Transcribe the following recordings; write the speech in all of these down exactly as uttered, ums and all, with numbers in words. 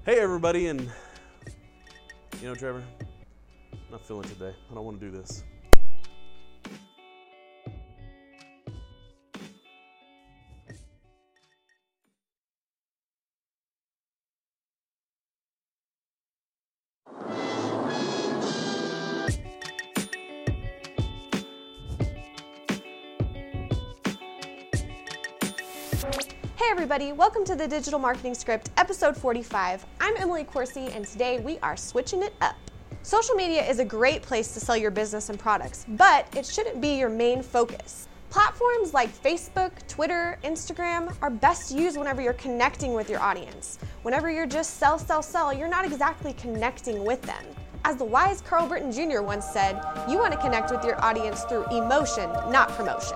Hey everybody, and you know, Trevor, I'm not feeling it today. I don't want to do this. Hey everybody, welcome to the Digital Marketing Script, episode forty-five. I'm Emily Corsi, and today we are switching it up. Social media is a great place to sell your business and products, but it shouldn't be your main focus. Platforms like Facebook, Twitter, Instagram are best used whenever you're connecting with your audience. Whenever you're just sell, sell, sell, you're not exactly connecting with them. As the wise Carl Britton Junior once said, you want to connect with your audience through emotion, not promotion.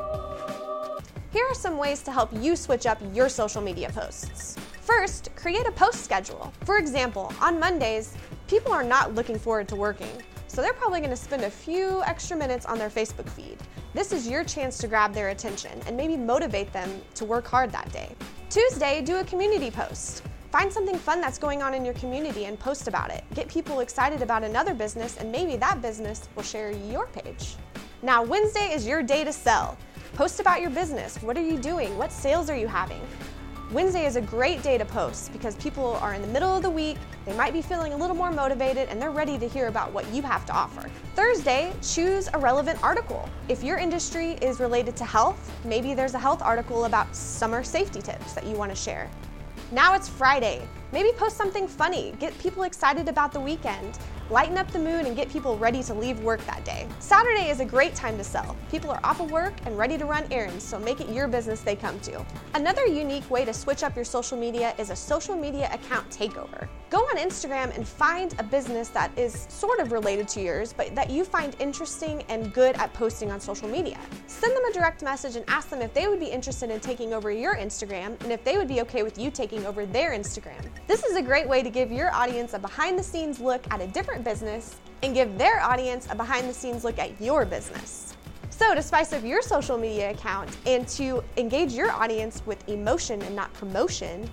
Here are some ways to help you switch up your social media posts. First, create a post schedule. For example, on Mondays, people are not looking forward to working, so they're probably going to spend a few extra minutes on their Facebook feed. This is your chance to grab their attention and maybe motivate them to work hard that day. Tuesday, do a community post. Find something fun that's going on in your community and post about it. Get people excited about another business, and maybe that business will share your page. Now, Wednesday is your day to sell. Post about your business. What are you doing? What sales are you having? Wednesday is a great day to post because people are in the middle of the week, they might be feeling a little more motivated, and they're ready to hear about what you have to offer. Thursday, choose a relevant article. If your industry is related to health, maybe there's a health article about summer safety tips that you want to share. Now it's Friday. Maybe post something funny. Get people excited about the weekend. Lighten up the mood and get people ready to leave work that day. Saturday is a great time to sell. People are off of work and ready to run errands, so make it your business they come to. Another unique way to switch up your social media is a social media account takeover. Go on Instagram and find a business that is sort of related to yours, but that you find interesting and good at posting on social media. Send them a direct message and ask them if they would be interested in taking over your Instagram and if they would be okay with you taking over their Instagram. This is a great way to give your audience a behind-the-scenes look at a different business and give their audience a behind-the-scenes look at your business. So to spice up your social media account and to engage your audience with emotion and not promotion,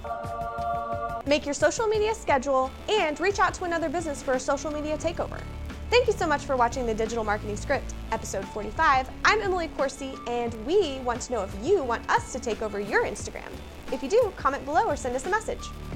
make your social media schedule and reach out to another business for a social media takeover. Thank you so much for watching the Digital Marketing Script, episode forty-five. I'm Emily Corsi, and we want to know if you want us to take over your Instagram. If you do, comment below or send us a message.